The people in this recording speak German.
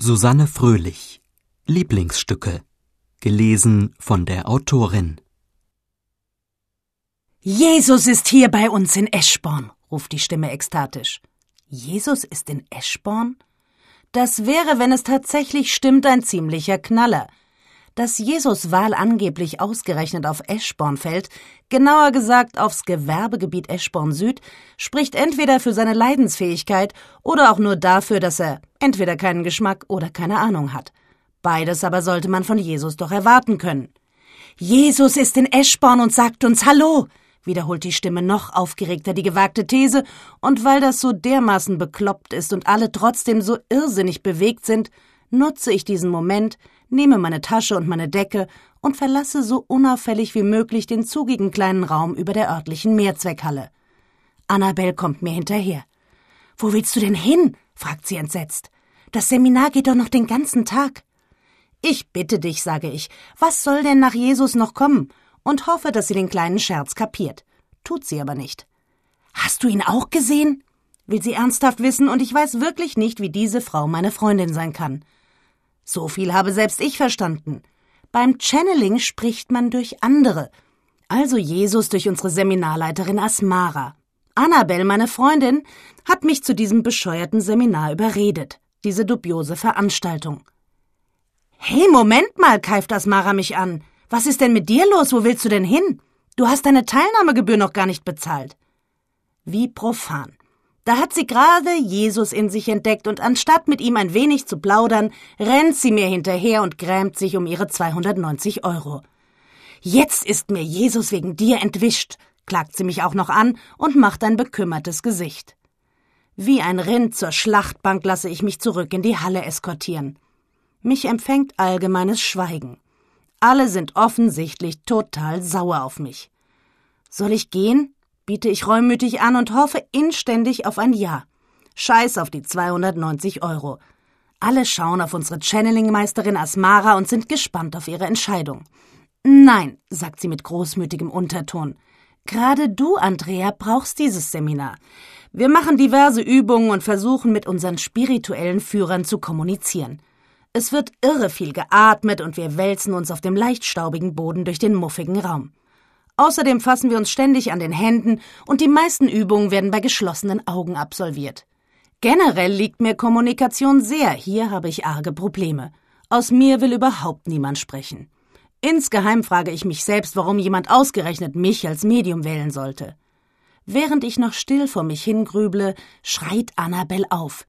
Susanne Fröhlich. Lieblingsstücke. Gelesen von der Autorin. Jesus ist hier bei uns in Eschborn, ruft die Stimme ekstatisch. Jesus ist in Eschborn? Das wäre, wenn es tatsächlich stimmt, ein ziemlicher Knaller. Dass Jesus Wahl angeblich ausgerechnet auf Eschborn fällt, genauer gesagt aufs Gewerbegebiet Eschborn Süd, spricht entweder für seine Leidensfähigkeit oder auch nur dafür, dass er entweder keinen Geschmack oder keine Ahnung hat. Beides aber sollte man von Jesus doch erwarten können. Jesus ist in Eschborn und sagt uns Hallo, wiederholt die Stimme noch aufgeregter die gewagte These, und weil das so dermaßen bekloppt ist und alle trotzdem so irrsinnig bewegt sind, nutze ich diesen Moment, nehme meine Tasche und meine Decke und verlasse so unauffällig wie möglich den zugigen kleinen Raum über der örtlichen Mehrzweckhalle. Annabel kommt mir hinterher. »Wo willst du denn hin?« fragt sie entsetzt. »Das Seminar geht doch noch den ganzen Tag.« »Ich bitte dich«, sage ich, »was soll denn nach Jesus noch kommen?« und hoffe, dass sie den kleinen Scherz kapiert. Tut sie aber nicht. »Hast du ihn auch gesehen?« will sie ernsthaft wissen, und ich weiß wirklich nicht, wie diese Frau meine Freundin sein kann. So viel habe selbst ich verstanden. Beim Channeling spricht man durch andere. Also Jesus durch unsere Seminarleiterin Asmara. Annabel, meine Freundin, hat mich zu diesem bescheuerten Seminar überredet. Diese dubiose Veranstaltung. »Hey, Moment mal«, keift Asmara mich an. »Was ist denn mit dir los? Wo willst du denn hin? Du hast deine Teilnahmegebühr noch gar nicht bezahlt.« Wie profan. Da hat sie gerade Jesus in sich entdeckt, und anstatt mit ihm ein wenig zu plaudern, rennt sie mir hinterher und grämt sich um ihre 290 €. »Jetzt ist mir Jesus wegen dir entwischt«, klagt sie mich auch noch an und macht ein bekümmertes Gesicht. Wie ein Rind zur Schlachtbank lasse ich mich zurück in die Halle eskortieren. Mich empfängt allgemeines Schweigen. Alle sind offensichtlich total sauer auf mich. Soll ich gehen? Biete ich reumütig an und hoffe inständig auf ein Ja. Scheiß auf die 290 €. Alle schauen auf unsere Channeling-Meisterin Asmara und sind gespannt auf ihre Entscheidung. »Nein«, sagt sie mit großmütigem Unterton. »Gerade du, Andrea, brauchst dieses Seminar. Wir machen diverse Übungen und versuchen, mit unseren spirituellen Führern zu kommunizieren. Es wird irre viel geatmet und wir wälzen uns auf dem leicht staubigen Boden durch den muffigen Raum. Außerdem fassen wir uns ständig an den Händen und die meisten Übungen werden bei geschlossenen Augen absolviert. Generell liegt mir Kommunikation sehr, hier habe ich arge Probleme. Aus mir will überhaupt niemand sprechen. Insgeheim frage ich mich selbst, warum jemand ausgerechnet mich als Medium wählen sollte. Während ich noch still vor mich hingrüble, schreit Annabel auf.